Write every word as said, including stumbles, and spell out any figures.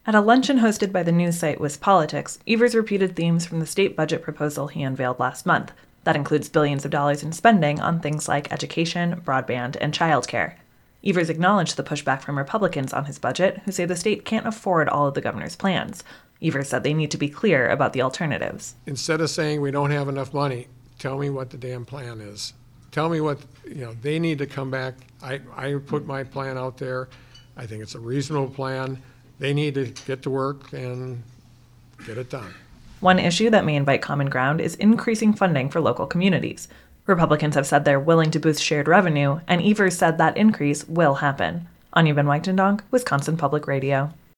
At a luncheon hosted by the news site WisPolitics, Evers repeated themes from the state budget proposal he unveiled last month. That includes billions of dollars in spending on things like education, broadband, and childcare. Evers acknowledged the pushback from Republicans on his budget, who say the state can't afford all of the governor's plans. Evers said they need to be clear about the alternatives. Instead of saying we don't have enough money, tell me what the damn plan is. Tell me what, you know, they need to come back. I, I put my plan out there. I think it's a reasonable plan. They need to get to work and get it done. One issue that may invite common ground is increasing funding for local communities. Republicans have said they're willing to boost shared revenue, and Evers said that increase will happen. Anya Van Weichtendonk, Wisconsin Public Radio.